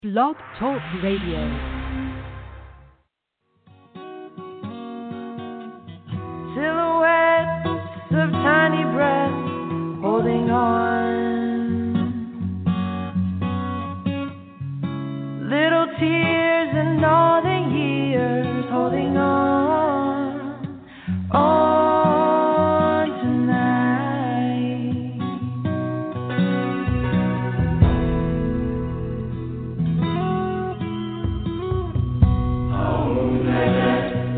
Blog Talk Radio. Silhouettes of tiny breaths holding on. Little tears and all the years holding on. On tonight. Oh, baby.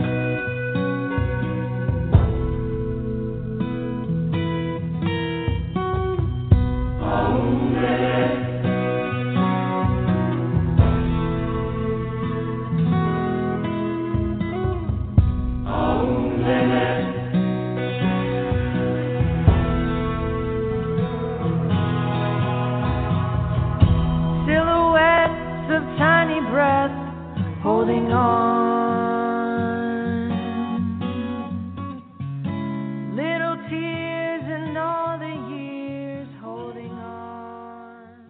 Silhouettes of tiny breaths holding on. Little tears and all the years holding on.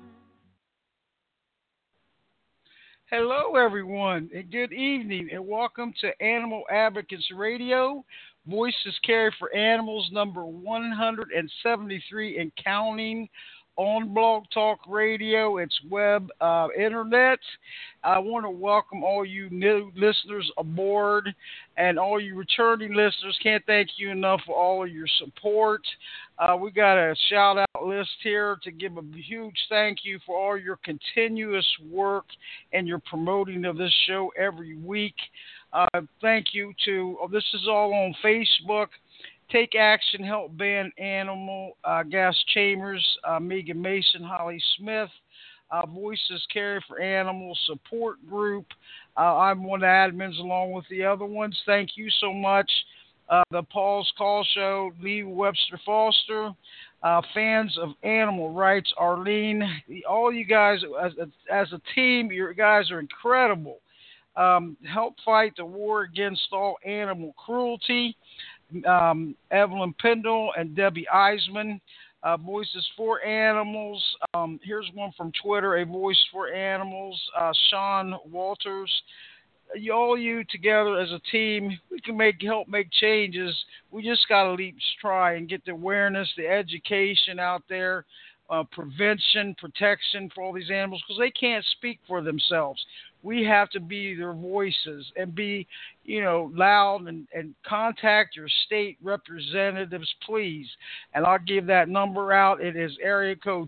Hello, everyone, and good evening, and welcome to Animal Advocates Radio. Voices Care for Animals, number 173 and counting on Blog Talk Radio. It's web internet. I want to welcome all you new listeners aboard and all you returning listeners. Can't thank you enough for all of your support. We got a shout out list here to give a huge thank you for all your continuous work and your promoting of this show every week. Thank you to, this is all on Facebook. Take Action, Help Ban Animal, Gas Chambers, Megan Mason, Holly Smith, Voices Care for Animals Support Group. I'm one of the admins along with the other ones. Thank you so much. The Paul's Call Show, Lee Webster Foster, fans of animal rights, Arlene. All you guys, as a team, you guys are incredible. Help fight the war against all animal cruelty. Evelyn Pendle and Debbie Eisman, Voices for Animals. Here's one from Twitter, A Voice for Animals, Sean Walters. All you together as a team, we can help make changes. We just got to try and get the awareness, the education out there, prevention, protection for all these animals, because they can't speak for themselves. We have to be their voices and be, loud and contact your state representatives, please. And I'll give that number out. It is area code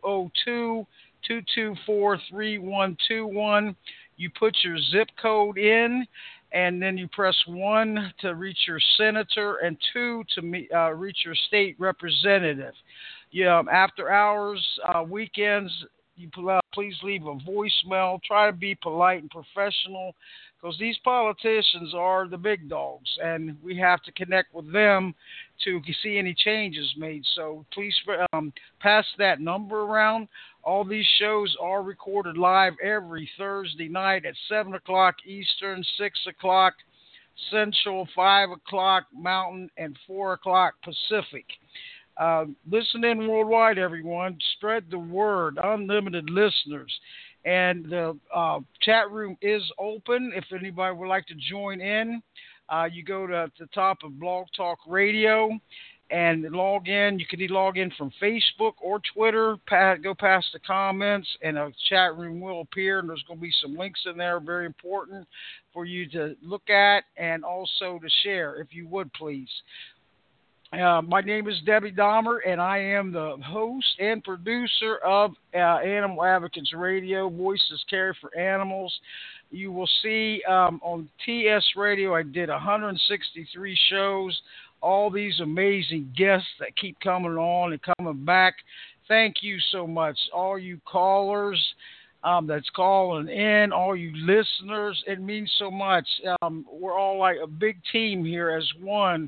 202-224-3121. You put your zip code in, and then you press 1 to reach your senator and 2 to reach your state representative. After hours, weekends, you please leave a voicemail. Try to be polite and professional, because these politicians are the big dogs, and we have to connect with them to see any changes made. So please pass that number around. All these shows are recorded live every Thursday night at 7 o'clock Eastern, 6 o'clock Central, 5 o'clock Mountain, and 4 o'clock Pacific. Listen in worldwide, everyone. Spread the word. Unlimited listeners. And the chat room is open. If anybody would like to join in, you go to the top of Blog Talk Radio and log in. You can either log in from Facebook or Twitter. Go past the comments, and a chat room will appear. And there's going to be some links in there, very important for you to look at and also to share, if you would, please. My name is Debbie Dahmer, and I am the host and producer of Animal Advocates Radio, Voices Care for Animals. You will see on TS Radio, I did 163 shows, all these amazing guests that keep coming on and coming back. Thank you so much, all you callers that's calling in, all you listeners. It means so much. We're all like a big team here as one,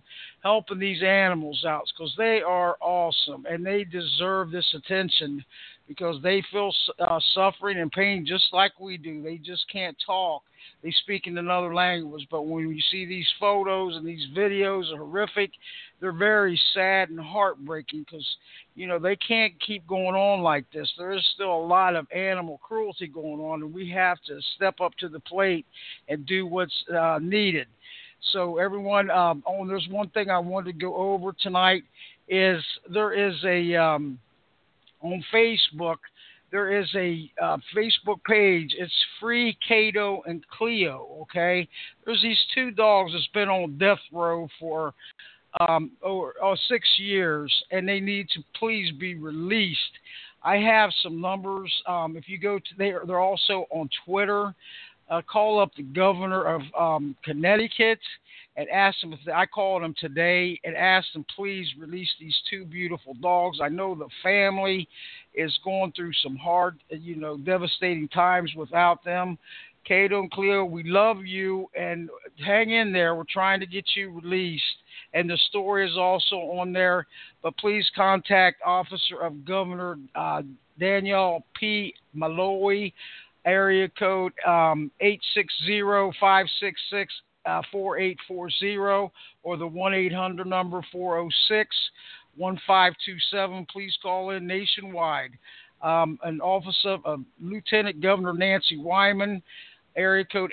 helping these animals out, because they are awesome and they deserve this attention, because they feel suffering and pain just like we do. They just can't talk. They speak in another language. But when you see these photos and these videos are horrific, they're very sad and heartbreaking, because, they can't keep going on like this. There is still a lot of animal cruelty going on, and we have to step up to the plate and do what's needed. So everyone, there's one thing I wanted to go over tonight is there is on Facebook, there is a Facebook page. It's Free Kato and Cleo, okay? There's these two dogs that's been on death row for over 6 years, and they need to please be released. I have some numbers. If you go to, they're also on Twitter. Call up the governor of Connecticut and ask them I called him today and asked them, please release these two beautiful dogs. I know the family is going through some hard, devastating times without them. Kato and Cleo, we love you, and hang in there. We're trying to get you released. And the story is also on there. But please contact Officer of Governor Danielle P. Malloy, area code 860-566 4840, or the 1-800 number 406-1527. Please call in nationwide. An office of Lieutenant Governor Nancy Wyman, area code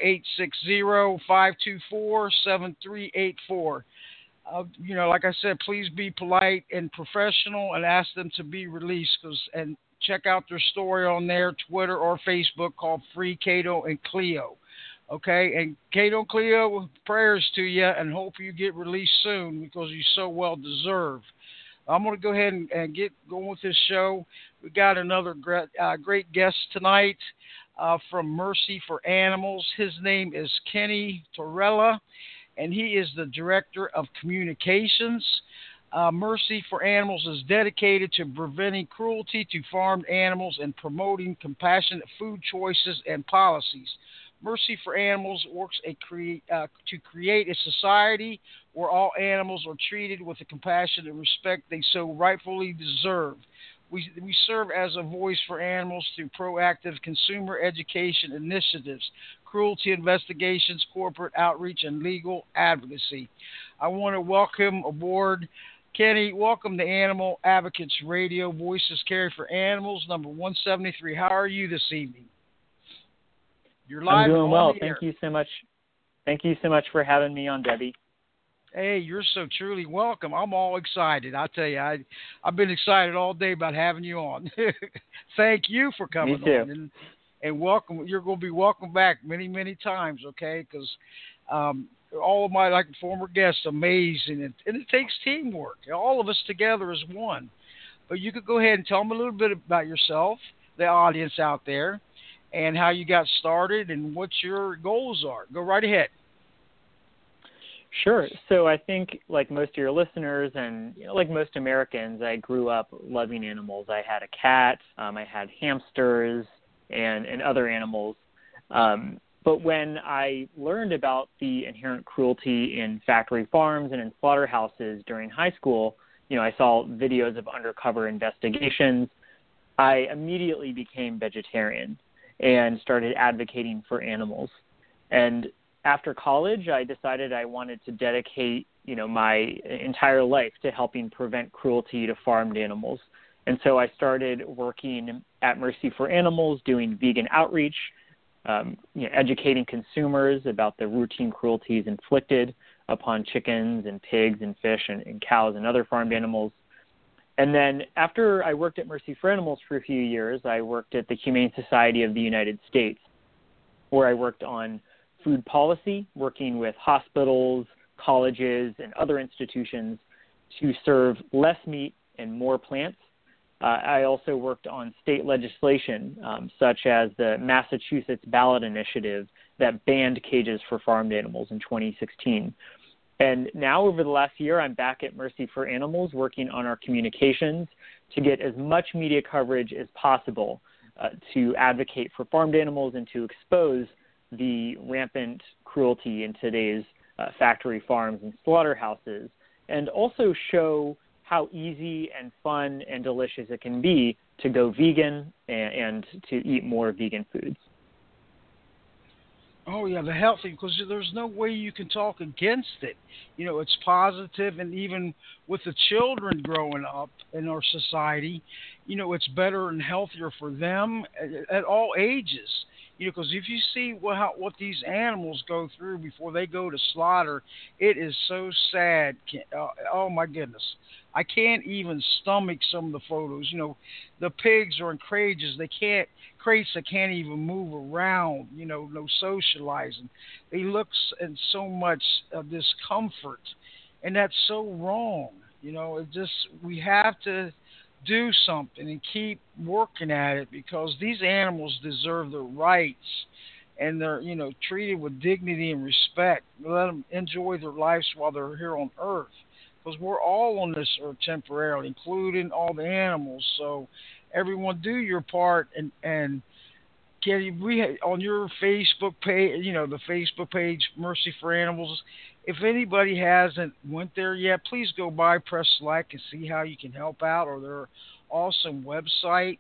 860-524-7384. Like I said, please be polite and professional and ask them to be released, and check out their story on their Twitter or Facebook called Free Kato and Cleo. Okay, and Kato and Cleo, prayers to you, and hope you get released soon, because you so well deserve. I'm going to go ahead and get going with this show. We got another great guest tonight from Mercy for Animals. His name is Kenny Torella, and he is the Director of Communications. Mercy for Animals is dedicated to preventing cruelty to farmed animals and promoting compassionate food choices and policies. Mercy for Animals works to create a society where all animals are treated with the compassion and respect they so rightfully deserve. We serve as a voice for animals through proactive consumer education initiatives, cruelty investigations, corporate outreach, and legal advocacy. I want to welcome aboard Kenny. Welcome to Animal Advocates Radio, Voices Carry for Animals, number 173. How are you this evening? You're live. I'm doing well. Thank you so much. Thank you so much for having me on, Debbie. Hey, you're so truly welcome. I'm all excited. I tell you, I've been excited all day about having you on. Thank you for coming on, and welcome. You're going to be welcome back many, many times. Okay, because all of my former guests, amazing, and it takes teamwork. All of us together as one. But you could go ahead and tell them a little bit about yourself, the audience out there, and how you got started and what your goals are. Go right ahead. Sure. So I think, like most of your listeners and like most Americans, I grew up loving animals. I had a cat, I had hamsters and other animals. But when I learned about the inherent cruelty in factory farms and in slaughterhouses during high school, I saw videos of undercover investigations. I immediately became vegetarian and started advocating for animals. And after college, I decided I wanted to dedicate, my entire life to helping prevent cruelty to farmed animals. And so I started working at Mercy for Animals, doing vegan outreach, educating consumers about the routine cruelties inflicted upon chickens and pigs and fish and cows and other farmed animals. And then after I worked at Mercy for Animals for a few years, I worked at the Humane Society of the United States, where I worked on food policy, working with hospitals, colleges, and other institutions to serve less meat and more plants. I also worked on state legislation, such as the Massachusetts ballot initiative that banned cages for farmed animals in 2016. And now, over the last year, I'm back at Mercy for Animals working on our communications to get as much media coverage as possible to advocate for farmed animals and to expose the rampant cruelty in today's factory farms and slaughterhouses, and also show how easy and fun and delicious it can be to go vegan and to eat more vegan foods. Oh yeah, the healthy, because there's no way you can talk against it. You know, it's positive, and even with the children growing up in our society, you know, it's better and healthier for them at all ages. You know, because if you see what these animals go through before they go to slaughter, it is so sad. Oh my goodness, I can't even stomach some of the photos. You know, the pigs are in cages. Crates that can't even move around. You know, no socializing. They look in so much discomfort, and that's so wrong. You know, we have to do something and keep working at it, because these animals deserve their rights, and they're, you know, treated with dignity and respect. Let them enjoy their lives while they're here on Earth, because we're all on this earth temporarily, including all the animals. So everyone do your part, and Kenny, on your Facebook page, you know, the Facebook page, Mercy for Animals, if anybody hasn't went there yet, please go by, press like, and see how you can help out, or their awesome website,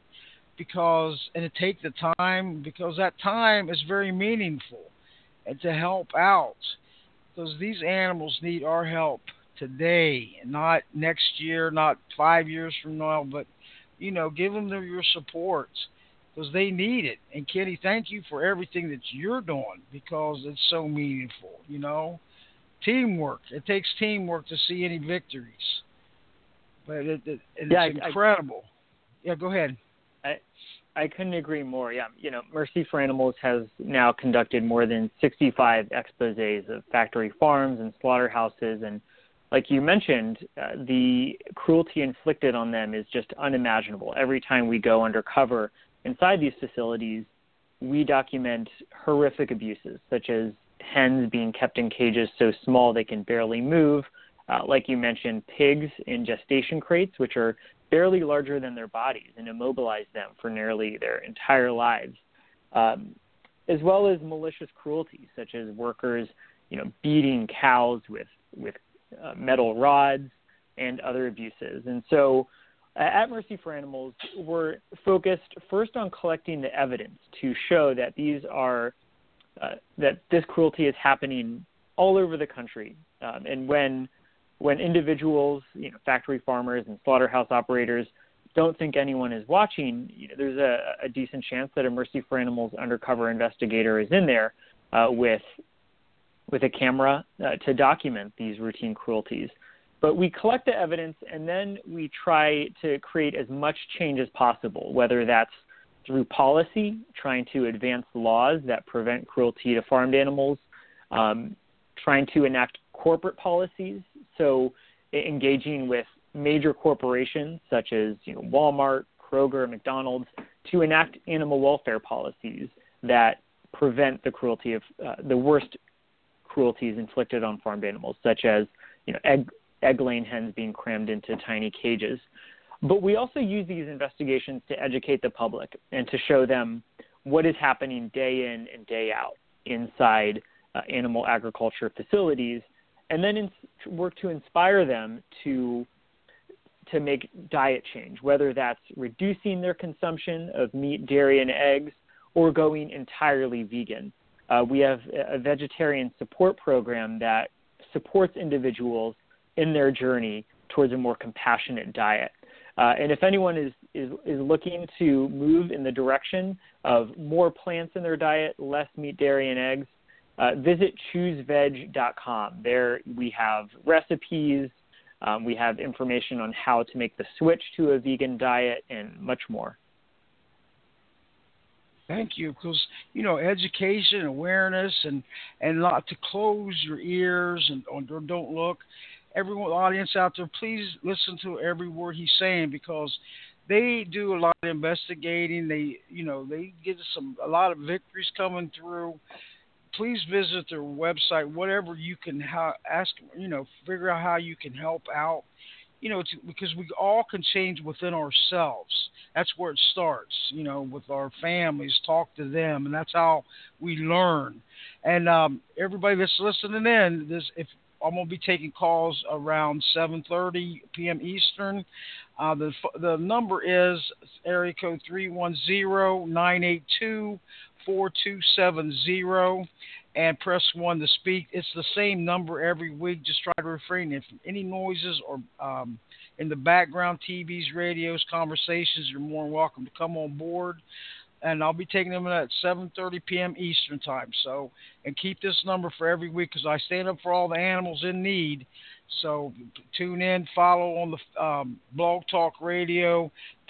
and take the time, because that time is very meaningful, and to help out, because these animals need our help today, and not next year, not 5 years from now, but, you know, give them your support, because they need it. And Kenny, thank you for everything that you're doing, because it's so meaningful, you know. Teamwork. It takes teamwork to see any victories. But it's incredible. Yeah, go ahead. I couldn't agree more. Yeah, you know, Mercy for Animals has now conducted more than 65 exposés of factory farms and slaughterhouses, and like you mentioned, the cruelty inflicted on them is just unimaginable. Every time we go undercover inside these facilities, we document horrific abuses, such as hens being kept in cages so small they can barely move, like you mentioned, pigs in gestation crates, which are barely larger than their bodies and immobilize them for nearly their entire lives, as well as malicious cruelty, such as workers, you know, beating cows with metal rods and other abuses. And so at Mercy for Animals, we're focused first on collecting the evidence to show that that this cruelty is happening all over the country. And when individuals, you know, factory farmers and slaughterhouse operators don't think anyone is watching, you know, there's a decent chance that a Mercy for Animals undercover investigator is in there with a camera to document these routine cruelties. But we collect the evidence, and then we try to create as much change as possible, whether that's through policy, trying to advance laws that prevent cruelty to farmed animals, trying to enact corporate policies, so engaging with major corporations such as, you know, Walmart, Kroger, McDonald's, to enact animal welfare policies that prevent the cruelty of the worst cruelties inflicted on farmed animals, such as, you know, egg-laying hens being crammed into tiny cages. But we also use these investigations to educate the public and to show them what is happening day in and day out inside animal agriculture facilities, and then work to inspire them to make diet change, whether that's reducing their consumption of meat, dairy, and eggs, or going entirely vegan. We have a vegetarian support program that supports individuals in their journey towards a more compassionate diet. And if anyone is looking to move in the direction of more plants in their diet, less meat, dairy, and eggs, visit chooseveg.com. There we have recipes, we have information on how to make the switch to a vegan diet, and much more. Thank you, because, you know, education, awareness, and not to close your ears or don't look. Everyone, audience out there, please listen to every word he's saying, because they do a lot of investigating. They get a lot of victories coming through. Please visit their website, whatever you can figure out how you can help out. You know, because we all can change within ourselves. That's where it starts, you know, with our families. Talk to them, and that's how we learn. And everybody that's listening in, if I'm going to be taking calls around 7:30 p.m. Eastern. The number is area code 310-982-4270, and press 1 to speak. It's the same number every week. Just try to refrain from any noises or in the background, TVs, radios, conversations. You're more than welcome to come on board. And I'll be taking them at 7:30 p.m. Eastern time. So, and keep this number for every week because I stand up for all the animals in need. So tune in, follow on the Blog Talk Radio,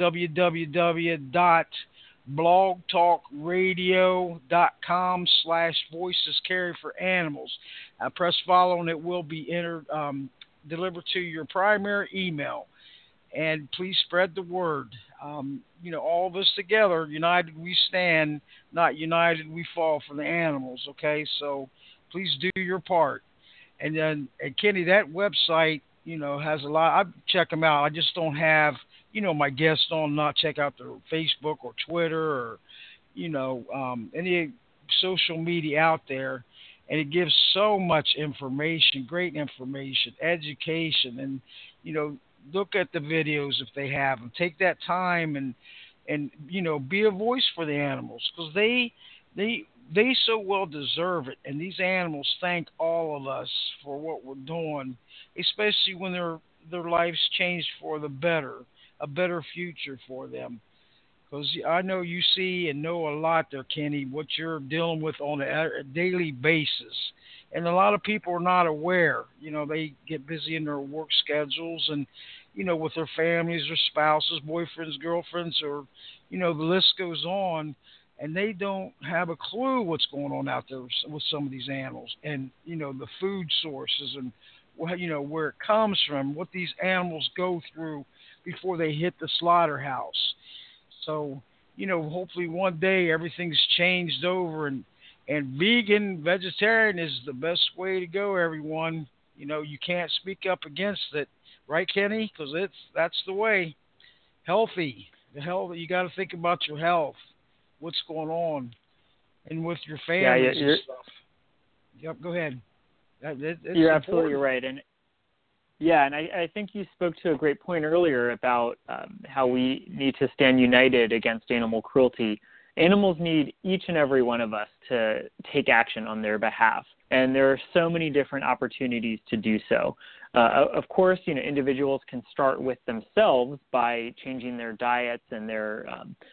www.blogtalkradio.com/voicescarry for animals. Press follow and it will be delivered to your primary email. And please spread the word. All of us together, united we stand, not united we fall for the animals, okay? So please do your part. And then, Kenny, that website, has a lot. I check them out. I just don't have, my guests on not check out their Facebook or Twitter or, any social media out there. And it gives so much information, great information, education, and, look at the videos if they have them. Take that time and be a voice for the animals because they so well deserve it. And these animals thank all of us for what we're doing, especially when their lives changed for the better, a better future for them. Because I know you see and know a lot there, Kenny, what you're dealing with on a daily basis. And a lot of people are not aware. They get busy in their work schedules and, with their families, their spouses, boyfriends, girlfriends, or, the list goes on. And they don't have a clue what's going on out there with some of these animals and, the food sources and, where it comes from, what these animals go through before they hit the slaughterhouse. So, hopefully one day everything's changed over and vegetarian is the best way to go, everyone. You can't speak up against it. Right, Kenny? Because that's the way. Healthy. The health, you got to think about your health. What's going on, and with your families and stuff. Yep, go ahead. You're absolutely right, and I think you spoke to a great point earlier about how we need to stand united against animal cruelty. Animals need each and every one of us to take action on their behalf, and there are so many different opportunities to do so. Of course, individuals can start with themselves by changing their diets and their,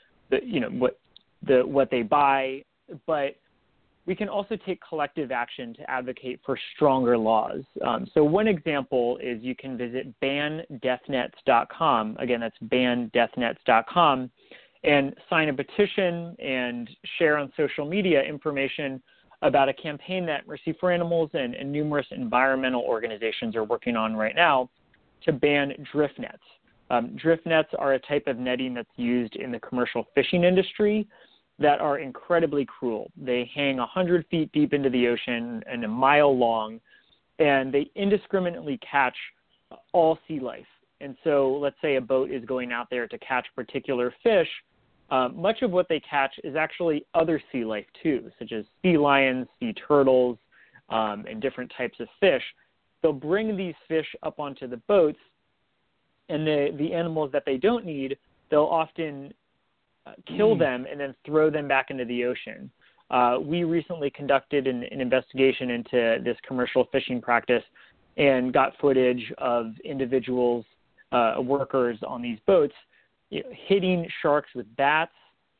what they buy, but we can also take collective action to advocate for stronger laws. So one example is you can visit bandeathnets.com. Again, that's bandeathnets.com, and sign a petition and share on social media information about a campaign that Mercy for Animals and numerous environmental organizations are working on right now to ban drift nets. Drift nets are a type of netting that's used in the commercial fishing industry that are incredibly cruel. They hang 100 feet deep into the ocean and a mile long, and they indiscriminately catch all sea life. And so let's say a boat is going out there to catch particular fish. Much of what they catch is actually other sea life too, such as sea lions, sea turtles, and different types of fish. They'll bring these fish up onto the boats, and the animals that they don't need, they'll often kill them and then throw them back into the ocean. We recently conducted an investigation into this commercial fishing practice and got footage of individuals, workers on these boats, hitting sharks with bats,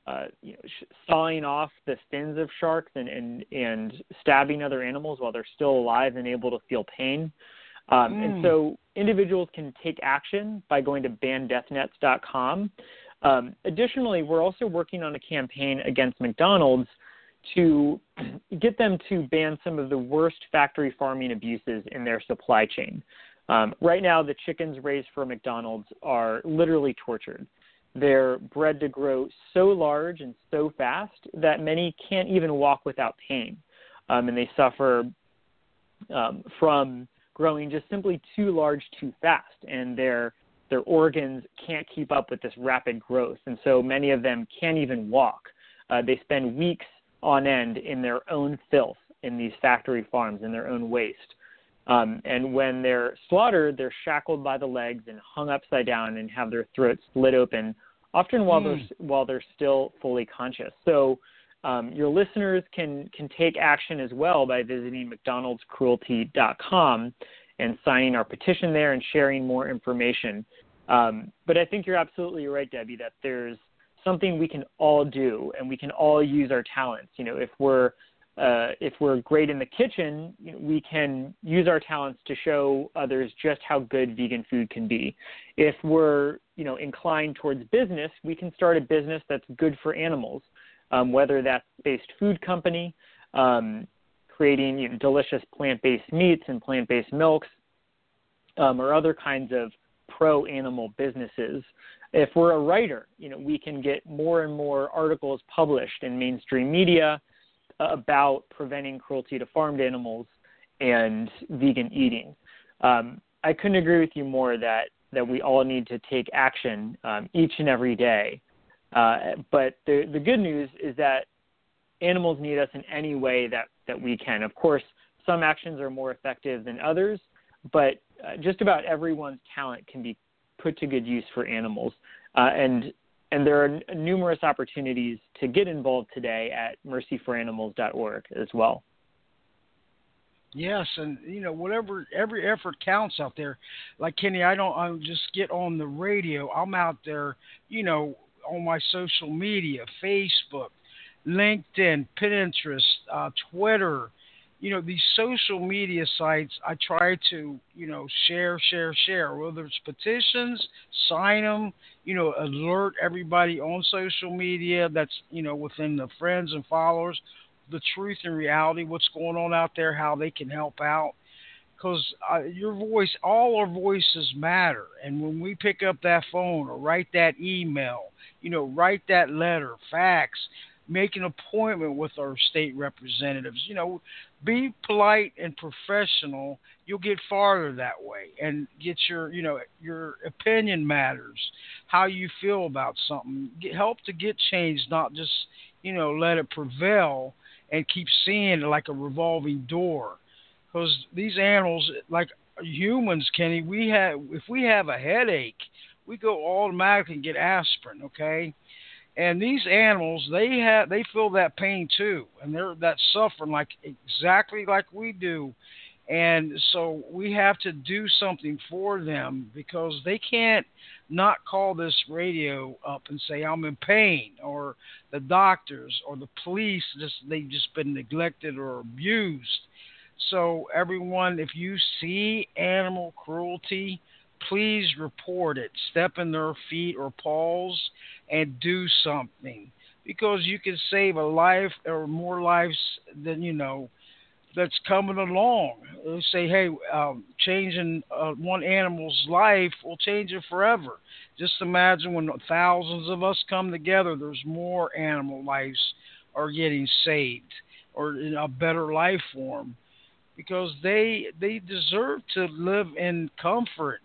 sawing off the fins of sharks and stabbing other animals while they're still alive and able to feel pain. And so individuals can take action by going to bandeathnets.com. Additionally, we're also working on a campaign against McDonald's to get them to ban some of the worst factory farming abuses in their supply chain. Right now, the chickens raised for McDonald's are literally tortured. They're bred to grow so large and so fast that many can't even walk without pain. And they suffer from growing just simply too large too fast, and their organs can't keep up with this rapid growth. And so many of them can't even walk. They spend weeks on end in their own filth in these factory farms, in their own waste. And when they're slaughtered, they're shackled by the legs and hung upside down and have their throats split open, often while they're still fully conscious. So your listeners can take action as well by visiting mcdonaldscruelty.com and signing our petition there and sharing more information. But I think you're absolutely right, Debbie, that there's something we can all do, and we can all use our talents. If we're great in the kitchen, we can use our talents to show others just how good vegan food can be. If we're, inclined towards business, we can start a business that's good for animals, whether that's a based food company, creating delicious plant-based meats and plant-based milks, or other kinds of pro-animal businesses. If we're a writer, we can get more and more articles published in mainstream media about preventing cruelty to farmed animals and vegan eating. I couldn't agree with you more that we all need to take action each and every day. But the good news is that animals need us in any way that we can. Of course, some actions are more effective than others, but just about everyone's talent can be put to good use for animals. And there are numerous opportunities to get involved today at mercyforanimals.org as well. Yes, and every effort counts out there. Like Kenny, I don't just get on the radio. I'm out there, on my social media, Facebook, LinkedIn, Pinterest, Twitter. These social media sites, I try to, share. Whether it's petitions, sign them, alert everybody on social media that's, within the friends and followers, the truth and reality, what's going on out there, how they can help out. Because your voice, all our voices matter. And when we pick up that phone or write that email, write that letter, fax, make an appointment with our state representatives, be polite and professional. You'll get farther that way, and get your opinion matters, how you feel about something. Help to get change, not just, let it prevail and keep seeing it like a revolving door. Because these animals, like humans, Kenny, if we have a headache, we go automatically and get aspirin, okay? And these animals, they feel that pain too, and they're that suffering exactly like we do. And so we have to do something for them, because they can't not call this radio up and say, I'm in pain, or the doctors or the police, they've just been neglected or abused. So everyone, if you see animal cruelty, please report it. Step in their feet or paws and do something, because you can save a life or more lives than, that's coming along. Let's say, hey, changing one animal's life will change it forever. Just imagine when thousands of us come together, there's more animal lives are getting saved, or in a better life form, because they deserve to live in comfort,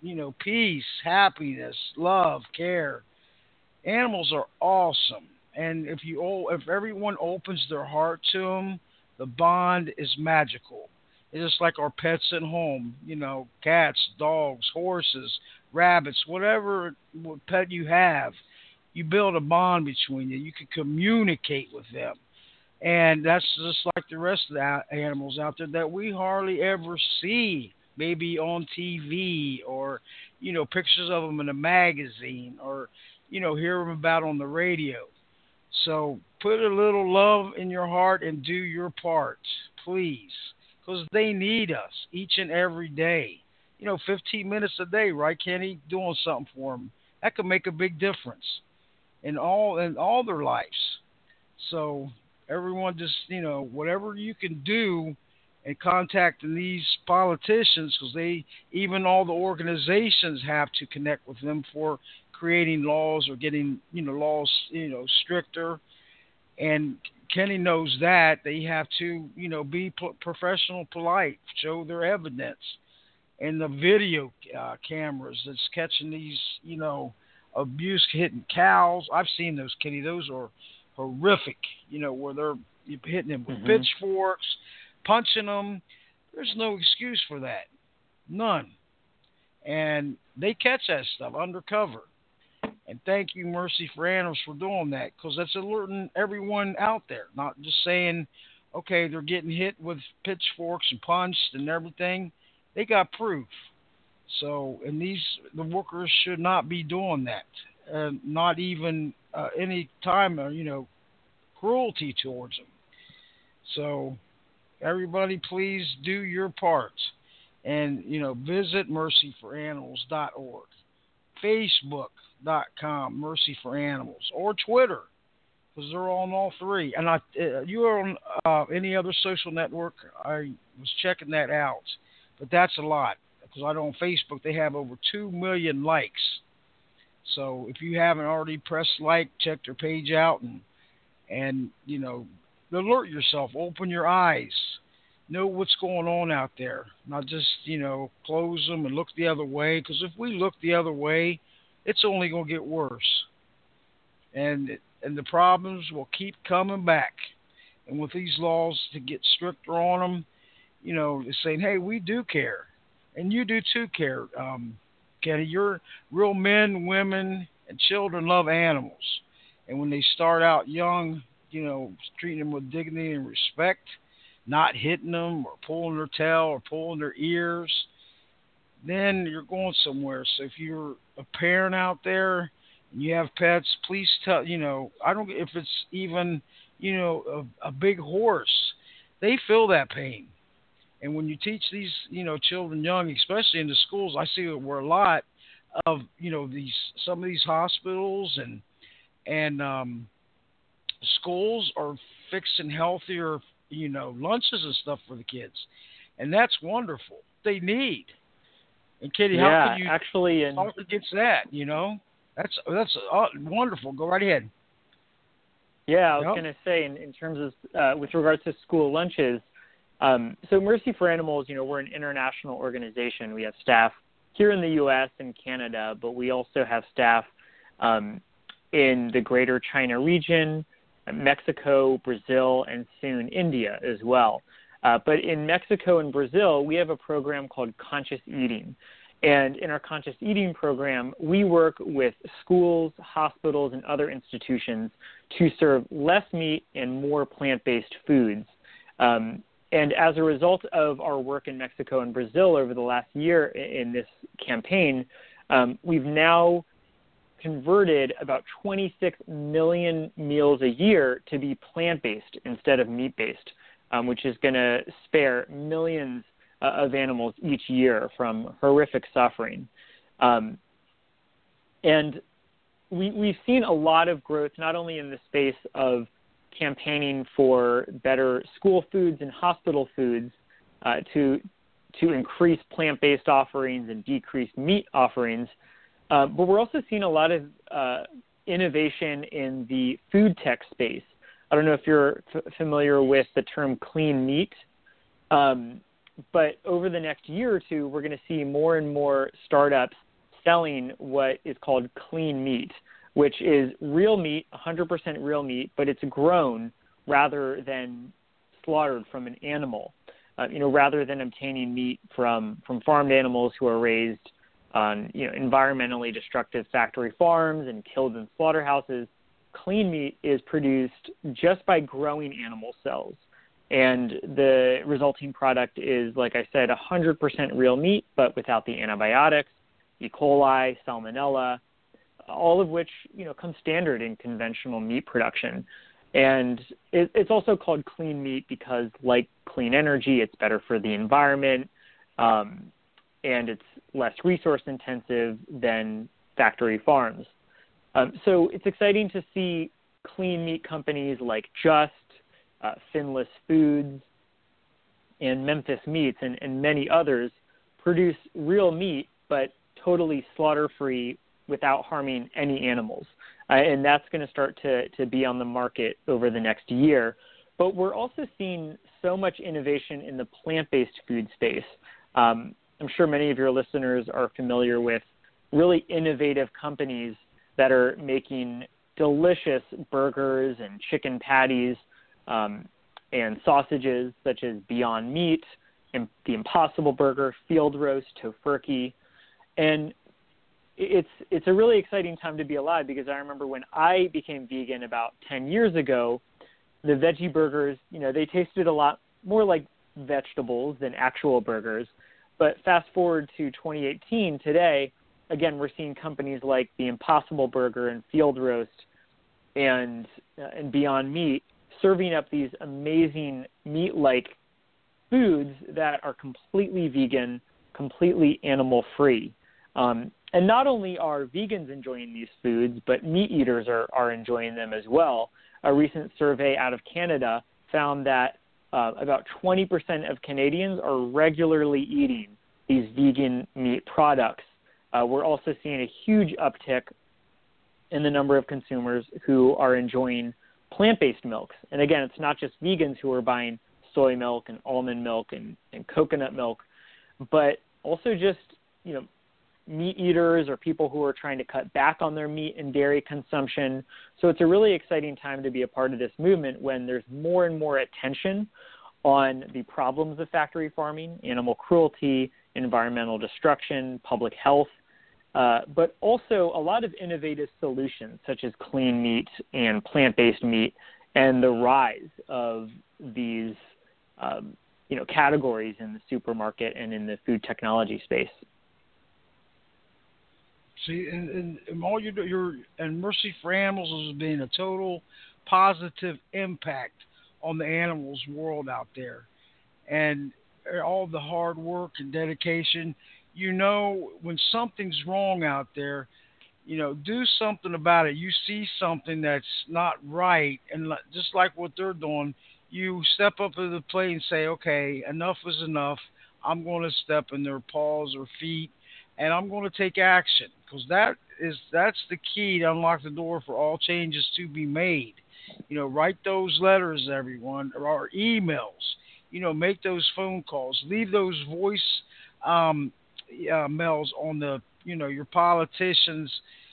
peace, happiness, love, care. Animals are awesome, and if everyone opens their heart to them, the bond is magical. It's just like our pets at home, cats, dogs, horses, rabbits, whatever pet you have. You build a bond between you. You can communicate with them. And that's just like the rest of the animals out there that we hardly ever see, maybe on TV, or, pictures of them in a magazine, or, hear them about on the radio. So put a little love in your heart and do your part, please, because they need us each and every day. 15 minutes a day, right, Kenny? Doing something for them. That could make a big difference in all their lives. So everyone just, whatever you can do, and contacting these politicians, because even all the organizations have to connect with them for creating laws or getting, laws, stricter. And Kenny knows that they have to, be professional, polite, show their evidence. And the video cameras that's catching these, abuse, hitting cows. I've seen those, Kenny. Those are horrific, where they're hitting them with pitchforks, punching them. There's no excuse for that. None. And they catch that stuff undercover. And thank you, Mercy for Animals, for doing that, because that's alerting everyone out there, not just saying, okay, they're getting hit with pitchforks and punched and everything. They got proof. So, and the workers should not be doing that, not even any time, cruelty towards them. So, everybody, please do your part, and visit mercyforanimals.org, Facebook.com, Mercy for Animals, or Twitter, because they're on all three. And you are on any other social network? I was checking that out, but that's a lot, because I know on Facebook they have over 2 million likes. So if you haven't already pressed like, check their page out, and alert yourself, open your eyes, know what's going on out there, not just close them and look the other way, because if we look the other way, it's only going to get worse, and the problems will keep coming back. And with these laws to get stricter on them, they're saying, hey, we do care, and you do too care, Kenny. You're real men, women, and children love animals, and when they start out young, treating them with dignity and respect, not hitting them or pulling their tail or pulling their ears, then you're going somewhere. So if you're a parent out there and you have pets, please tell, I don't, if it's even, a big horse, they feel that pain. And when you teach these, children young, especially in the schools, I see it where a lot of, some of these hospitals and schools are fixing healthier, lunches and stuff for the kids. And that's wonderful. They need. And Kitty, how can you actually talk against that, That's wonderful. Go right ahead. Yeah, I was going to say, in terms of, with regards to school lunches, so Mercy for Animals, we're an international organization. We have staff here in the U.S. and Canada, but we also have staff in the Greater China region, Mexico, Brazil, and soon India as well. But in Mexico and Brazil, we have a program called Conscious Eating. And in our Conscious Eating program, we work with schools, hospitals, and other institutions to serve less meat and more plant-based foods. And as a result of our work in Mexico and Brazil over the last year in this campaign, we've now converted about 26 million meals a year to be plant-based instead of meat-based, which is going to spare millions of animals each year from horrific suffering. And we've seen a lot of growth, not only in the space of campaigning for better school foods and hospital foods to increase plant-based offerings and decrease meat offerings, but we're also seeing a lot of innovation in the food tech space. I don't know if you're familiar with the term clean meat, but over the next year or two, we're going to see more and more startups selling what is called clean meat, which is real meat, 100% real meat, but it's grown rather than slaughtered from an animal. Rather than obtaining meat from farmed animals who are raised on environmentally destructive factory farms and killed in slaughterhouses, clean meat is produced just by growing animal cells. And the resulting product is, like I said, 100% real meat, but without the antibiotics, E. coli, salmonella, all of which come standard in conventional meat production. And it's also called clean meat because, like clean energy, it's better for the environment, and it's less resource intensive than factory farms. So it's exciting to see clean meat companies like Just, Finless Foods, and Memphis Meats, and many others produce real meat, but totally slaughter-free without harming any animals. And that's going to start to be on the market over the next year. But we're also seeing so much innovation in the plant-based food space. I'm sure many of your listeners are familiar with really innovative companies that are making delicious burgers and chicken patties and sausages such as Beyond Meat, the Impossible Burger, Field Roast, Tofurkey, and it's a really exciting time to be alive, because I remember when I became vegan about 10 years ago, the veggie burgers, they tasted a lot more like vegetables than actual burgers. But fast forward to 2018 today, again, we're seeing companies like the Impossible Burger and Field Roast and Beyond Meat serving up these amazing meat-like foods that are completely vegan, completely animal-free. And not only are vegans enjoying these foods, but meat eaters are enjoying them as well. A recent survey out of Canada found that about 20% of Canadians are regularly eating these vegan meat products. We're also seeing a huge uptick in the number of consumers who are enjoying plant-based milks. And again, it's not just vegans who are buying soy milk and almond milk and coconut milk, but also just, meat eaters or people who are trying to cut back on their meat and dairy consumption. So it's a really exciting time to be a part of this movement when there's more and more attention on the problems of factory farming, animal cruelty, environmental destruction, public health, but also a lot of innovative solutions such as clean meat and plant-based meat, and the rise of these categories in the supermarket and in the food technology space. See, and all and Mercy for Animals has been a total positive impact on the animals world out there, and all the hard work and dedication. When something's wrong out there, do something about it. You see something that's not right, and just like what they're doing, you step up to the plate and say, okay, enough is enough. I'm going to step in their paws or feet, and I'm going to take action, because that's the key to unlock the door for all changes to be made. Write those letters, everyone, or emails. Make those phone calls. Leave those voice mails on the, your politician's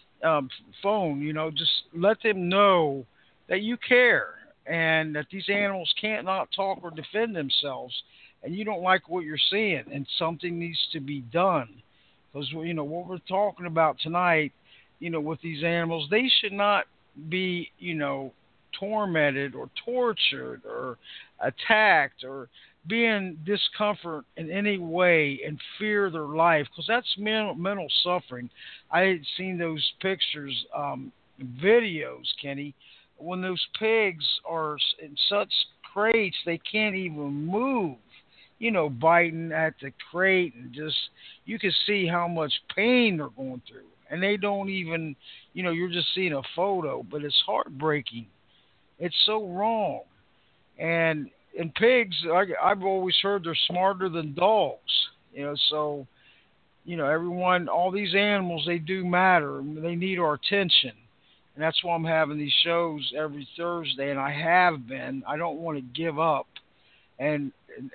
phone. Just let them know that you care and that these animals can't not talk or defend themselves, and you don't like what you're seeing, and something needs to be done. Because, what we're talking about tonight, with these animals, they should not be, tormented or tortured or attacked or be in discomfort in any way and fear their life, because that's mental suffering. I had seen those pictures, videos, Kenny, when those pigs are in such crates they can't even move, biting at the crate, and just, you can see how much pain they're going through. And they don't even, you're just seeing a photo, but it's heartbreaking. It's so wrong. And pigs, I've always heard they're smarter than dogs, so, everyone, all these animals, they do matter, and they need our attention. And that's why I'm having these shows every Thursday, and I have been. I don't want to give up. And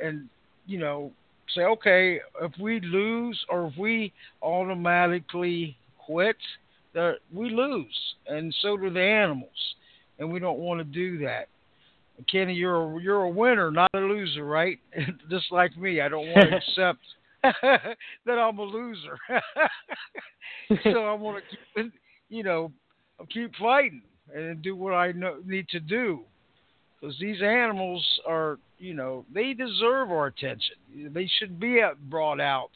say, okay, if we lose or if we automatically quit, we lose, and so do the animals, and we don't want to do that. Kenny, you're a winner, not a loser, right? Just like me, I don't want to accept that I'm a loser. So I want to keep fighting and do what I need to do, because these animals are, they deserve our attention. They should be brought out,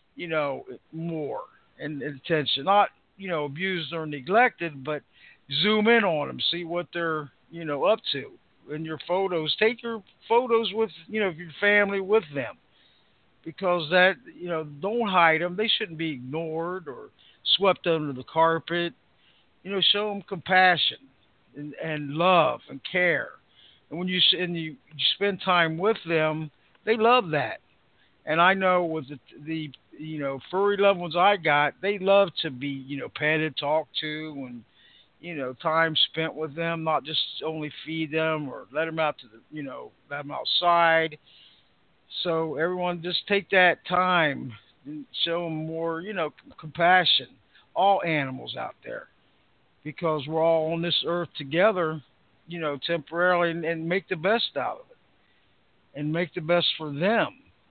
more and attention, not, abused or neglected, but zoom in on them, see what they're, up to. In your photos, take your photos with, your family with them, because that, don't hide them. They shouldn't be ignored or swept under the carpet. Show them compassion and love and care. And when you spend time with them, they love that. And I know with the furry loved ones I got, they love to be, petted, talked to, and, time spent with them, not just only feed them or let them out to the, let them outside. So everyone, just take that time and show them more, compassion. All animals out there, because we're all on this earth together, temporarily, and make the best out of it, and make the best for them.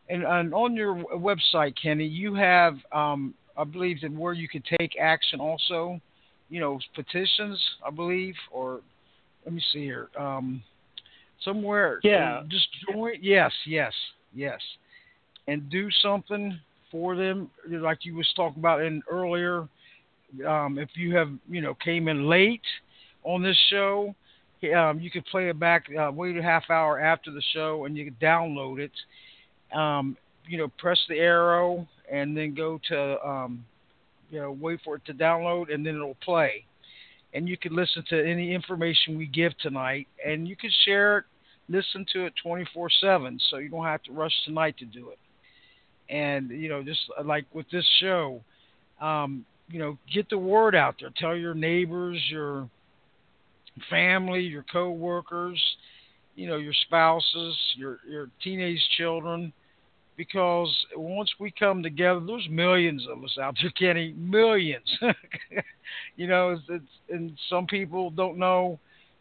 And on your website, Kenny, you have, I believe, that where you could take action also, petitions, I believe, or let me see here, somewhere. Yeah. Just join. Yes, yes, yes, and do something for them, like you was talking about in earlier. If you have, came in late on this show, you could play it back, wait a half hour after the show, and you can download it. Press the arrow and then go to, wait for it to download, and then it'll play. And you can listen to any information we give tonight, and you can share it, listen to it 24/7, so you don't have to rush tonight to do it. And, just like with this show, get the word out there. Tell your neighbors, your family, your coworkers, your spouses, your teenage children, because once we come together, there's millions of us out there, Kenny, millions. And some people don't know,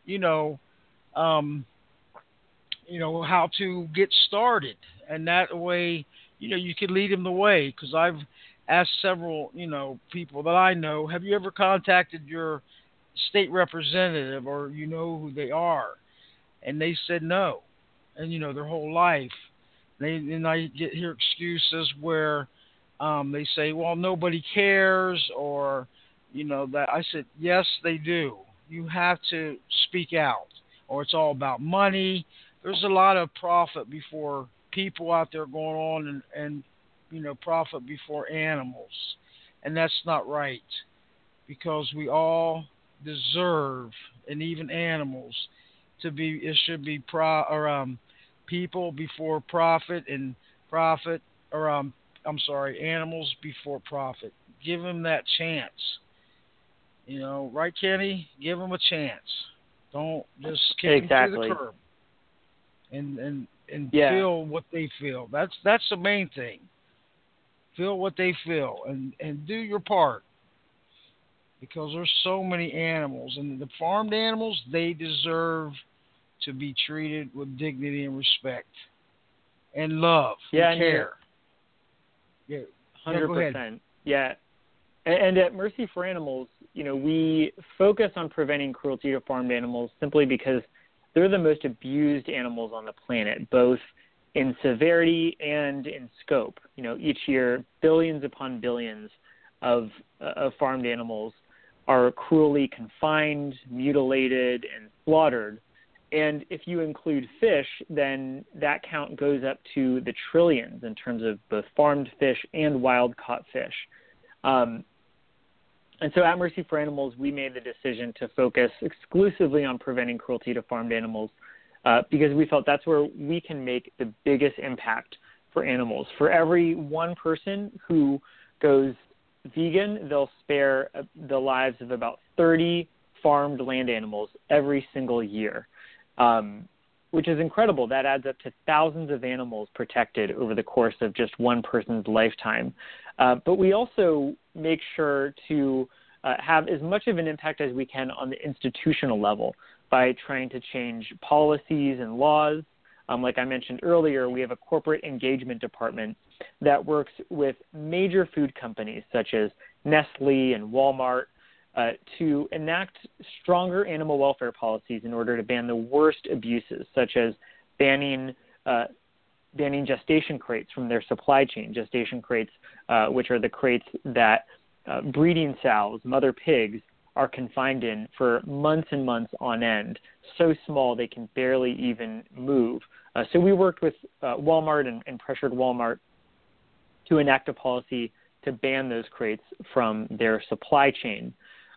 how to get started, and that way, you could lead them the way. Because I've asked several, people that I know, have you ever contacted your state representative, or who they are? And they said no, and their whole life. And I hear excuses where they say, well, nobody cares, or that. I said, yes, they do. You have to speak out, or it's all about money. There's a lot of profit before people out there going on, and profit before animals, and that's not right, because we all deserve, and even animals, to be. It should be people before profit, and animals before profit. Give them that chance. Right, Kenny? Give them a chance. Don't just kick them to the curb. And feel what they feel. That's the main thing. Feel what they feel, and do your part. Because there's so many animals, and the farmed animals, they deserve to be treated with dignity and respect, and love, and care. Yeah, 100%. Yeah, and at Mercy for Animals, we focus on preventing cruelty to farmed animals simply because they're the most abused animals on the planet, both in severity and in scope. Each year, billions upon billions of farmed animals are cruelly confined, mutilated, and slaughtered. And if you include fish, then that count goes up to the trillions in terms of both farmed fish and wild-caught fish. And so at Mercy for Animals, we made the decision to focus exclusively on preventing cruelty to farmed animals because we felt that's where we can make the biggest impact for animals. For every one person who goes vegan, they'll spare the lives of about 30 farmed land animals every single year, which is incredible. That adds up to thousands of animals protected over the course of just one person's lifetime. But we also make sure to have as much of an impact as we can on the institutional level by trying to change policies and laws. Like I mentioned earlier, we have a corporate engagement department that works with major food companies such as Nestle and Walmart to enact stronger animal welfare policies in order to ban the worst abuses, such as banning gestation crates from their supply chain. Gestation crates, which are the crates that breeding sows, mother pigs, are confined in for months and months on end, so small they can barely even move. So we worked with Walmart and pressured Walmart to enact a policy to ban those crates from their supply chain.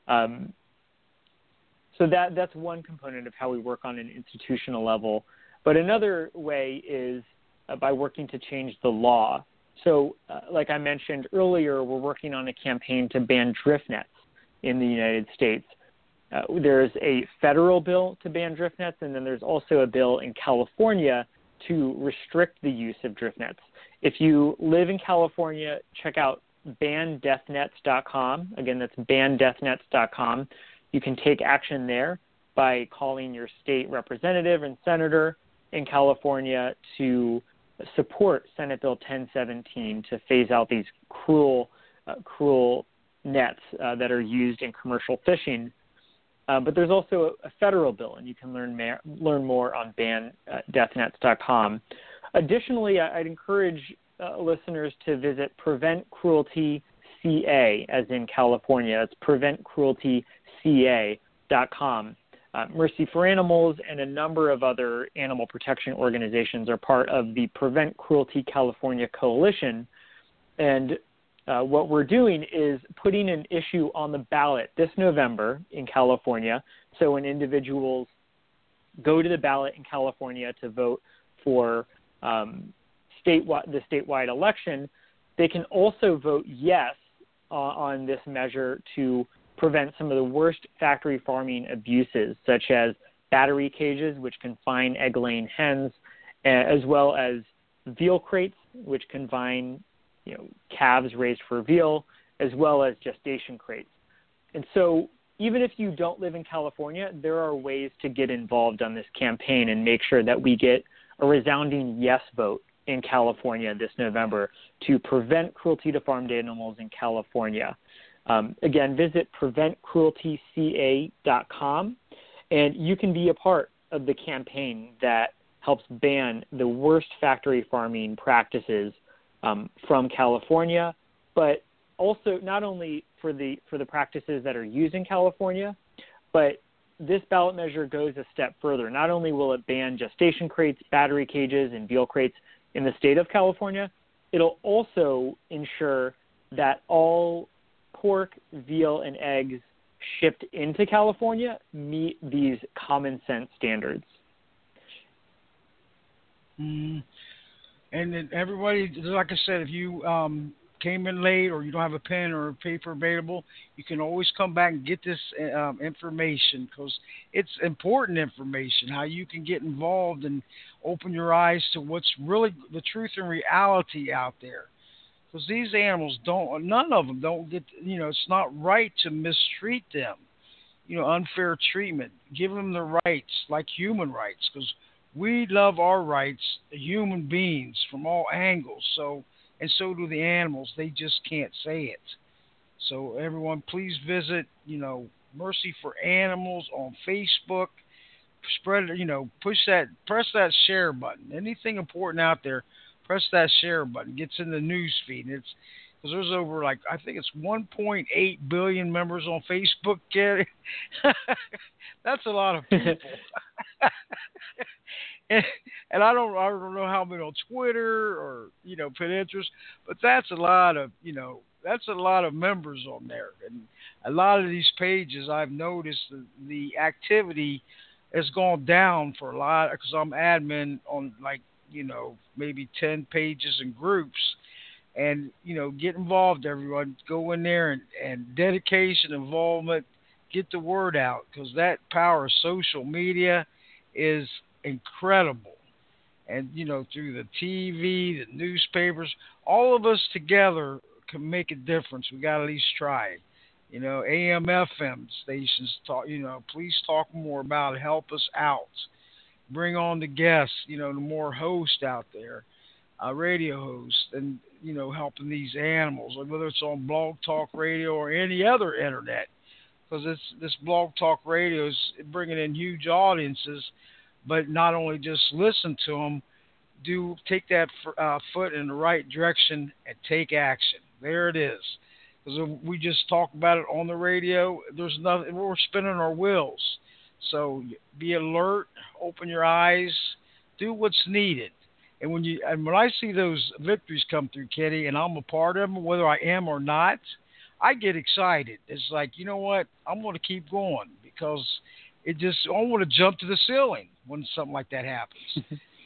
So that's one component of how we work on an institutional level. But another way is by working to change the law. So like I mentioned earlier, we're working on a campaign to ban drift nets in the United States. There's a federal bill to ban drift nets, and then there's also a bill in California to restrict the use of drift nets. If you live in California, check out bandeathnets.com. Again, that's bandeathnets.com. You can take action there by calling your state representative and senator in California to support Senate Bill 1017 to phase out these cruel nets that are used in commercial fishing. But there's also a federal bill, and you can learn more on bandeathnets.com. Additionally, I'd encourage listeners to visit Prevent Cruelty CA, as in California. It's preventcrueltyca.com. Mercy for Animals and a number of other animal protection organizations are part of the Prevent Cruelty California Coalition. And what we're doing is putting an issue on the ballot this November in California. So when individuals go to the ballot in California to vote for the statewide election, they can also vote yes on this measure to prevent some of the worst factory farming abuses, such as battery cages, which confine egg-laying hens, as well as veal crates, which confine calves raised for veal, as well as gestation crates. And so even if you don't live in California, there are ways to get involved on this campaign and make sure that we get a resounding yes vote in California this November to prevent cruelty to farmed animals in California. Again, visit preventcrueltyca.com, and you can be a part of the campaign that helps ban the worst factory farming practices from California, but also not only for the practices that are used in California, but this ballot measure goes a step further. Not only will it ban gestation crates, battery cages, and veal crates in the state of California, it'll also ensure that all pork, veal, and eggs shipped into California meet these common sense standards. And then everybody, like I said, if you came in late or you don't have a pen or a paper available, you can always come back and get this information, because it's important information, how you can get involved and open your eyes to what's really the truth and reality out there. Because these animals none of them don't get, it's not right to mistreat them, unfair treatment. Give them the rights, like human rights, because we love our rights, human beings, from all angles. And so do the animals. They just can't say it. So everyone, please visit, Mercy for Animals on Facebook. Press that share button. Anything important out there, press that share button. Gets in the news feed. It's because there's over I think it's 1.8 billion members on Facebook. That's a lot of people. And I don't know how many on Twitter or Pinterest, but that's a lot of members on there. And a lot of these pages, I've noticed the activity has gone down for a lot, because I'm admin on maybe 10 pages and groups. And get involved, everyone. Go in there and dedication, involvement, get the word out, because that power of social media is incredible. And through the TV, the newspapers, all of us together can make a difference. We got to at least try. AM, FM stations talk. Please talk more about it. Help us out. Bring on the guests. The more hosts out there, radio hosts, and helping these animals, whether it's on Blog Talk Radio or any other internet, because this Blog Talk Radio is bringing in huge audiences. But not only just listen to them, take that foot in the right direction and take action. There it is. Because if we just talk about it on the radio, there's nothing. We're spinning our wheels. So be alert, open your eyes, do what's needed. And when I see those victories come through, Kenny, and I'm a part of them, whether I am or not, I get excited. It's like, you know what? I'm going to keep going, because I want to jump to the ceiling when something like that happens,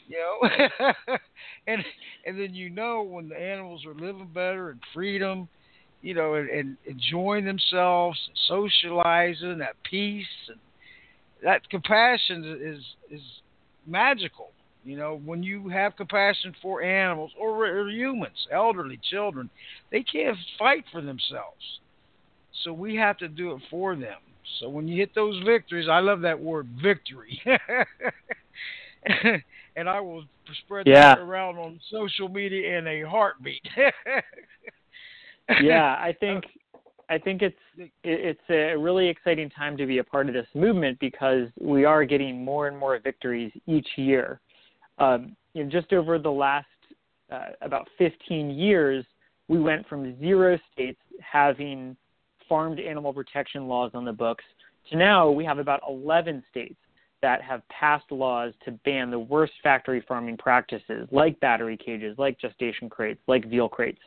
and then when the animals are living better in freedom, and enjoying themselves, socializing at peace, and that compassion is magical. When you have compassion for animals or humans, elderly, children, they can't fight for themselves, so we have to do it for them. So when you hit those victories, I love that word, victory. and I will spread Yeah. that around on social media in a heartbeat. Yeah, I think it's a really exciting time to be a part of this movement because we are getting more and more victories each year. Just over the last about 15 years, we went from 0 states having farmed animal protection laws on the books to now we have about 11 states that have passed laws to ban the worst factory farming practices like battery cages, like gestation crates, like veal crates.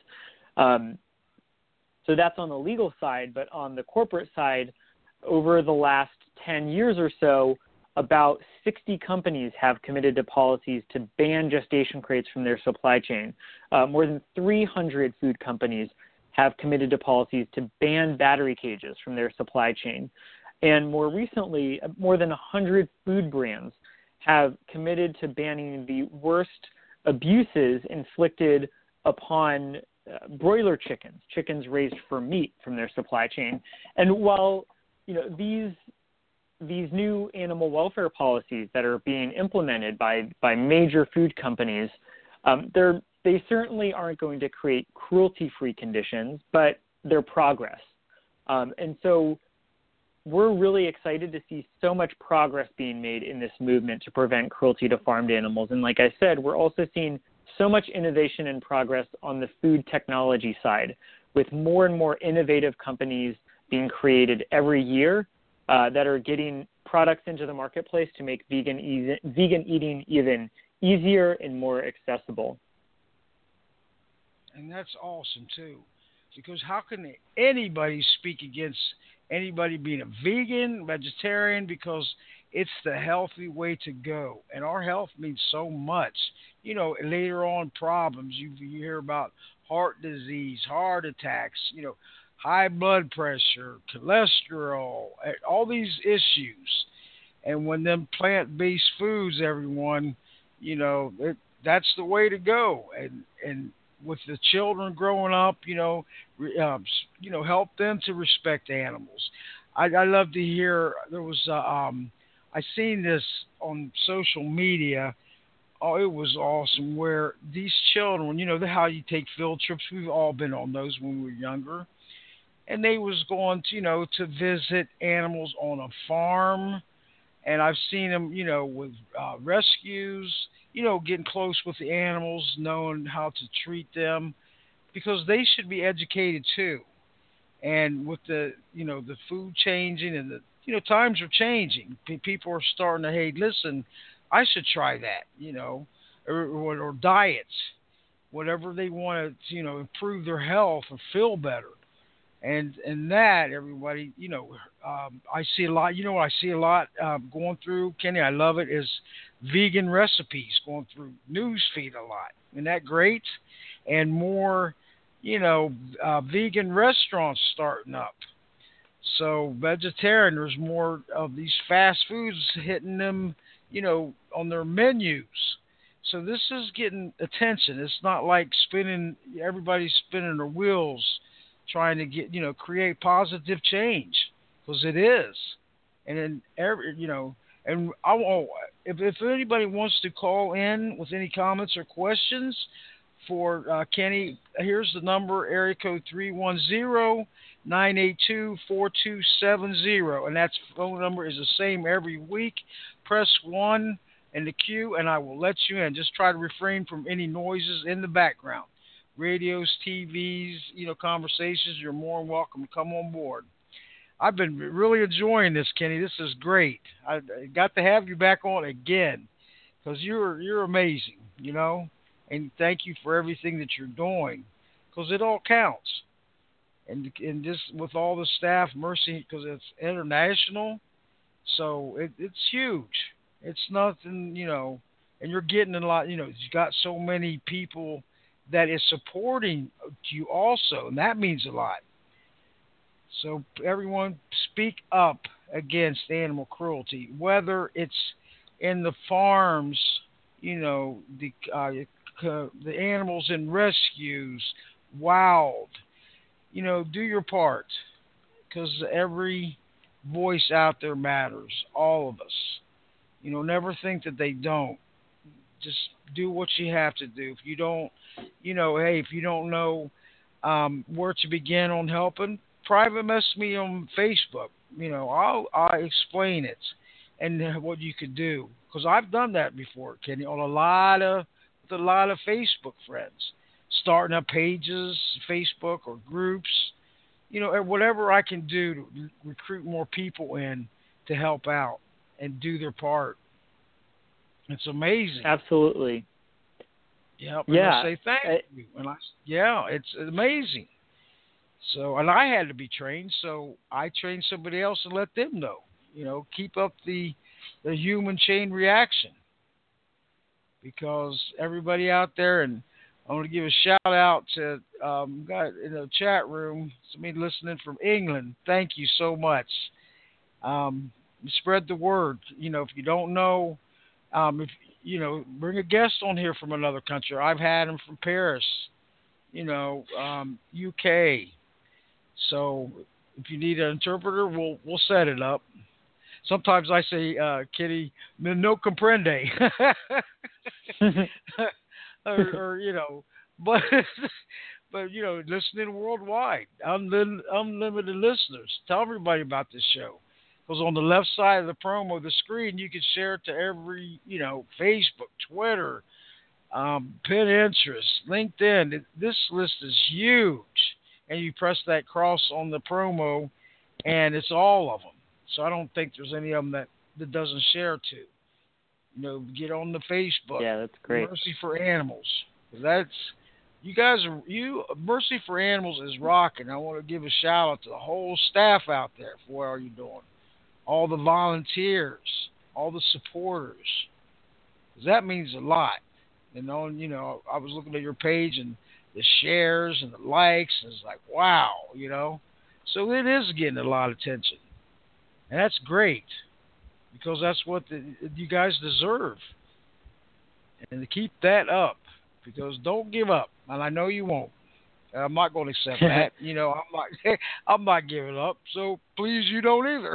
So that's on the legal side, but on the corporate side, over the last 10 years or so, about 60 companies have committed to policies to ban gestation crates from their supply chain. More than 300 food companies have committed to policies to ban battery cages from their supply chain. And more recently, more than 100 food brands have committed to banning the worst abuses inflicted upon broiler chickens raised for meat from their supply chain. And while these new animal welfare policies that are being implemented by major food companies, they certainly aren't going to create cruelty-free conditions, but they're progress. And so we're really excited to see so much progress being made in this movement to prevent cruelty to farmed animals. And like I said, we're also seeing so much innovation and progress on the food technology side, with more and more innovative companies being created every year that are getting products into the marketplace to make vegan eating even easier and more accessible. And that's awesome, too, because how can anybody speak against anybody being a vegan, vegetarian, because it's the healthy way to go. And our health means so much. Later on problems, you hear about heart disease, heart attacks, high blood pressure, cholesterol, all these issues. And when them plant-based foods, everyone, that's the way to go. And with the children growing up, help them to respect animals. I love to hear there was I seen this on social media. Oh, it was awesome. Where these children, how you take field trips. We've all been on those when we were younger, and they was going to, to visit animals on a farm, and I've seen them, with rescues, getting close with the animals, knowing how to treat them, because they should be educated too. And with the, the food changing and the, times are changing. People are starting to, hey, listen, I should try that, or diets, whatever they want to, improve their health or feel better. And that, everybody, I see a lot, what I see a lot going through, Kenny, I love it, is vegan recipes going through Newsfeed a lot. Isn't that great? And more, vegan restaurants starting up. So vegetarian, there's more of these fast foods hitting them, on their menus. So this is getting attention. It's not like everybody's spinning their wheels trying to get, create positive change, because it is. And then and if anybody wants to call in with any comments or questions for Kenny, here's the number, area code 310-982-4270, and that phone number is the same every week. Press 1 in the queue, and I will let you in. Just try to refrain from any noises in the background. Radios, TVs, conversations, you're more than welcome to come on board. I've been really enjoying this, Kenny. This is great. I got to have you back on again, because you're amazing, and thank you for everything that you're doing, because it all counts. And just with all the staff, Mercy, because it's international, so it's huge. It's nothing, and you're getting a lot, you've got so many people that is supporting you also, and that means a lot. So everyone, speak up against animal cruelty, whether it's in the farms, the animals in rescues, wild. Do your part, because every voice out there matters, all of us. Never think that they don't. just do what you have to do. If you don't, hey, if you don't know where to begin on helping, private message me on Facebook. I'll explain it and what you could do, because I've done that before, Kenny, on with a lot of Facebook friends, starting up pages, Facebook or groups, and whatever I can do to recruit more people in to help out and do their part. It's amazing. Absolutely. Yep. Yeah. And I say thank you. And it's amazing. So, and I had to be trained, so I trained somebody else and let them know. Keep up the human chain reaction, because everybody out there, and I want to give a shout out to guy in the chat room, somebody listening from England. Thank you so much. Spread the word. If you don't know, bring a guest on here from another country. I've had them from Paris, UK. So if you need an interpreter, we'll set it up. Sometimes I say, Kitty, no comprende. or but listening worldwide, unlimited listeners. Tell everybody about this show. Because on the left side of the promo, the screen, you can share it to every, Facebook, Twitter, Pinterest, LinkedIn. This list is huge. And you press that cross on the promo, and it's all of them. So I don't think there's any of them that doesn't share to. Get on the Facebook. Yeah, that's great. Mercy for Animals. Mercy for Animals is rocking. I want to give a shout out to the whole staff out there for what are you doing. All the volunteers, all the supporters. 'Cause that means a lot. And I was looking at your page and the shares and the likes, and it's like, wow, So it is getting a lot of attention. And that's great, because that's what you guys deserve. And to keep that up, because don't give up. And I know you won't. I'm not going to accept that. I'm not giving up. So please, you don't either.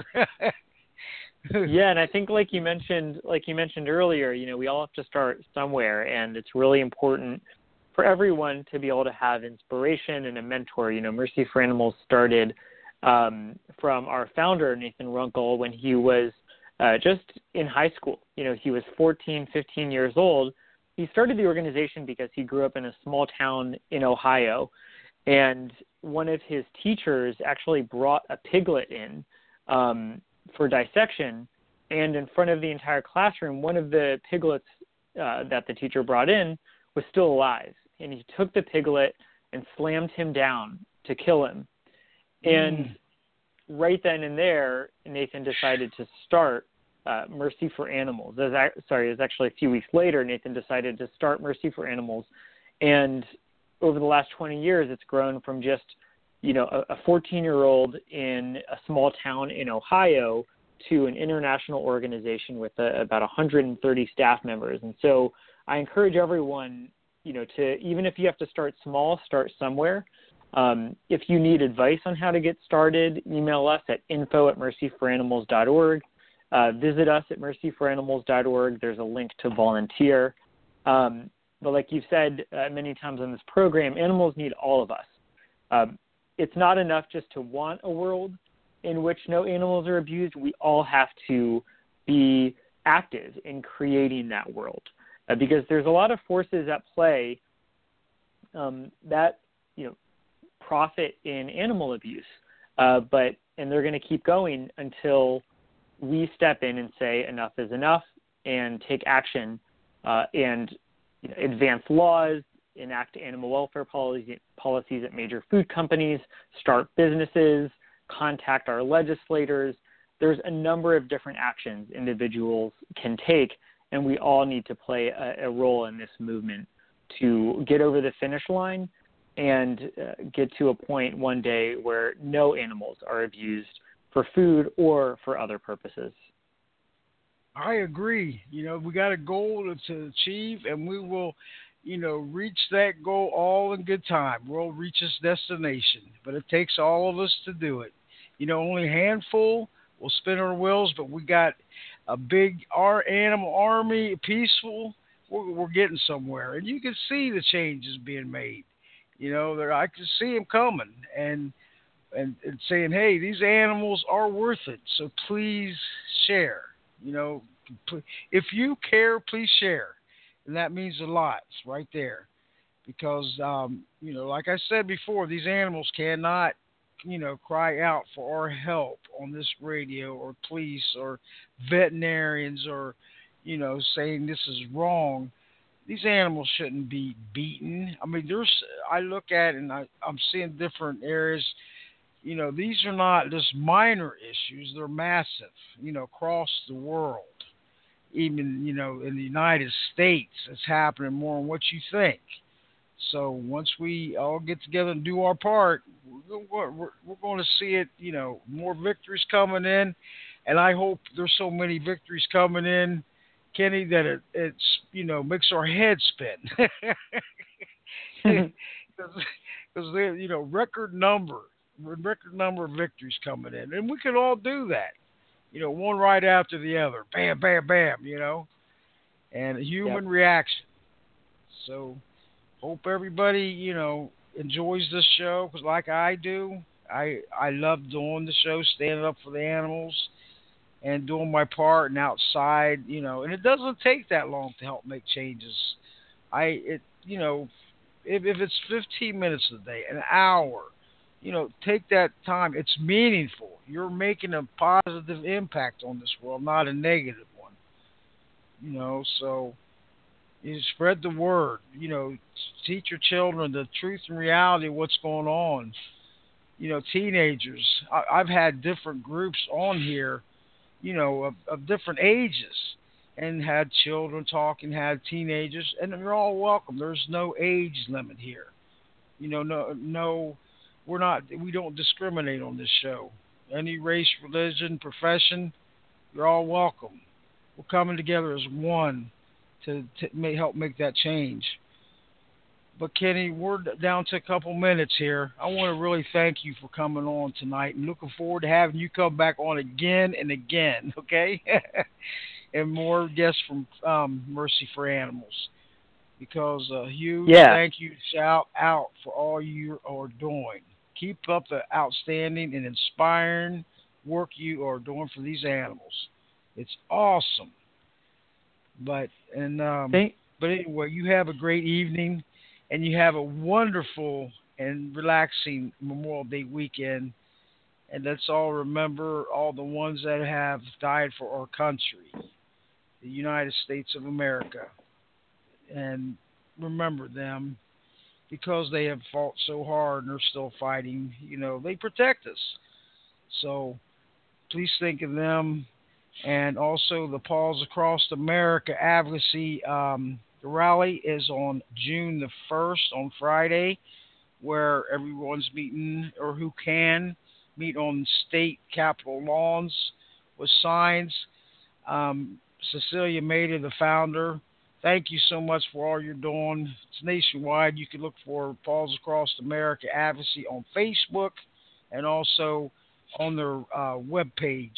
Yeah, and I think like you mentioned earlier, we all have to start somewhere, and it's really important for everyone to be able to have inspiration and a mentor. Mercy for Animals started from our founder, Nathan Runkle, when he was just in high school. He was 14, 15 years old. He started the organization because he grew up in a small town in Ohio, and one of his teachers actually brought a piglet in for dissection, and in front of the entire classroom, one of the piglets that the teacher brought in was still alive, and he took the piglet and slammed him down to kill him. And right then and there, Nathan decided to start Mercy for Animals. It was actually a few weeks later, Nathan decided to start Mercy for Animals. And over the last 20 years, it's grown from just, a 14-year-old in a small town in Ohio to an international organization with about 130 staff members. And so I encourage everyone, to, even if you have to start small, start somewhere. If you need advice on how to get started, email us at info@mercyforanimals.org. Visit us at mercyforanimals.org. There's a link to volunteer. But like you've said many times on this program, animals need all of us. It's not enough just to want a world in which no animals are abused. We all have to be active in creating that world, because there's a lot of forces at play that profit in animal abuse, and they're going to keep going until we step in and say enough is enough and take action and advance laws, enact animal welfare policies at major food companies, start businesses, contact our legislators. There's a number of different actions individuals can take, and we all need to play a role in this movement to get over the finish line and get to a point one day where no animals are abused for food or for other purposes. I agree. We got a goal to achieve, and we will, reach that goal all in good time. We'll reach its destination, but it takes all of us to do it. Only a handful will spin our wheels, but we got our animal army, peaceful, we're getting somewhere, and you can see the changes being made. I can see them coming, and saying, hey, these animals are worth it, so please share. If you care, please share, and that means a lot. It's right there, because like I said before, these animals cannot cry out for our help on this radio, or police, or veterinarians, or saying this is wrong. These animals shouldn't be beaten. I mean, I look at it and I'm seeing different areas. These are not just minor issues. They're massive, across the world. Even, in the United States, it's happening more than what you think. So once we all get together and do our part, we're going to see it, more victories coming in. And I hope there's so many victories coming in, Kenny, that it's makes our head spin. Because record number of victories coming in, and we could all do that. One right after the other, bam, bam, bam. And a human reaction. So hope everybody enjoys this show, because like I do, I love doing the show, standing up for the animals, and doing my part, and outside, and it doesn't take that long to help make changes. If it's 15 minutes a day, an hour, take that time. It's meaningful. You're making a positive impact on this world, not a negative one. So you spread the word. Teach your children the truth and reality of what's going on. Teenagers. I've had different groups on here, of different ages, and had children talking, had teenagers, and they're all welcome. There's no age limit here. No, we don't discriminate on this show. Any race, religion, profession, you're all welcome. We're coming together as one to help make that change. But Kenny, we're down to a couple minutes here. I want to really thank you for coming on tonight, and looking forward to having you come back on again and again, okay? And more guests from Mercy for Animals. Because a huge thank you, shout out for all you are doing. Keep up the outstanding and inspiring work you are doing for these animals. It's awesome. But anyway, you have a great evening, and you have a wonderful and relaxing Memorial Day weekend. And let's all remember all the ones that have died for our country, the United States of America. And remember them, because they have fought so hard and they're still fighting. They protect us. So please think of them. And also the Paws Across America Advocacy rally is on June the 1st, on Friday, where everyone's meeting, or who can meet, on state capitol lawns with signs. Cecilia Maida, the founder, thank you so much for all you're doing. It's nationwide. You can look for Paws Across America Advocacy on Facebook, and also on their webpage,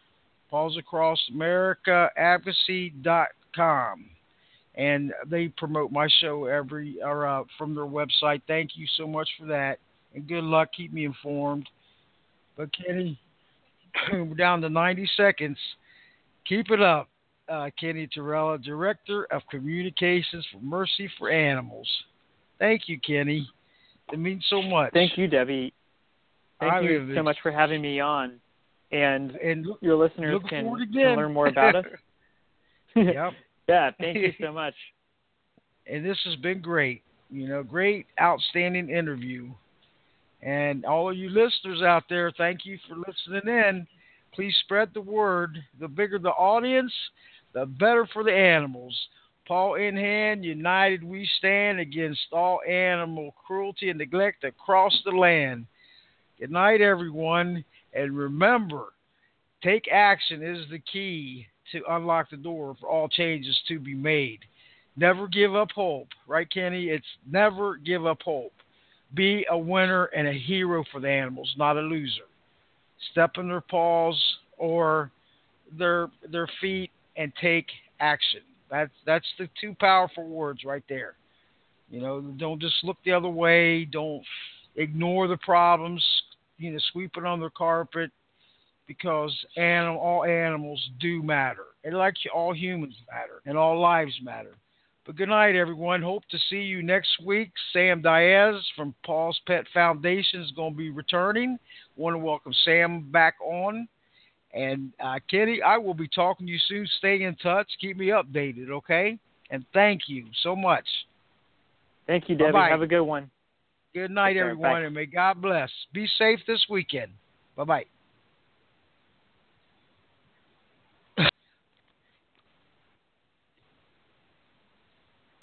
PawsAcrossAmericaAdvocacy.com. And they promote my show from their website. Thank you so much for that, and good luck. Keep me informed. But Kenny, we're down to 90 seconds. Keep it up. Kenny Torella, Director of Communications for Mercy for Animals. Thank you, Kenny. It means so much. Thank you, Debbie. Thank you so much for having me on. And your listeners can learn more about us. Yep. Yeah, thank you so much. And this has been great. Great, outstanding interview. And all of you listeners out there, thank you for listening in. Please spread the word. The bigger the audience, the better for the animals. Paw in hand, united we stand against all animal cruelty and neglect across the land. Good night, everyone. And remember, take action is the key to unlock the door for all changes to be made. Never give up hope. Right, Kenny? It's never give up hope. Be a winner and a hero for the animals, not a loser. Step in their paws or their feet and take action. That's the two powerful words right there. Don't just look the other way. Don't ignore the problems. Sweep it under the carpet, because all animals do matter. And like all humans matter, and all lives matter. But good night, everyone. Hope to see you next week. Sam Diaz from Paul's Pet Foundation is going to be returning. Want to welcome Sam back on. And Kenny, I will be talking to you soon. Stay in touch. Keep me updated, okay? And thank you so much. Thank you, Debbie. Bye-bye. Have a good one. Good night, Take care. everyone, Bye. and may God bless. Be safe this weekend. Bye-bye.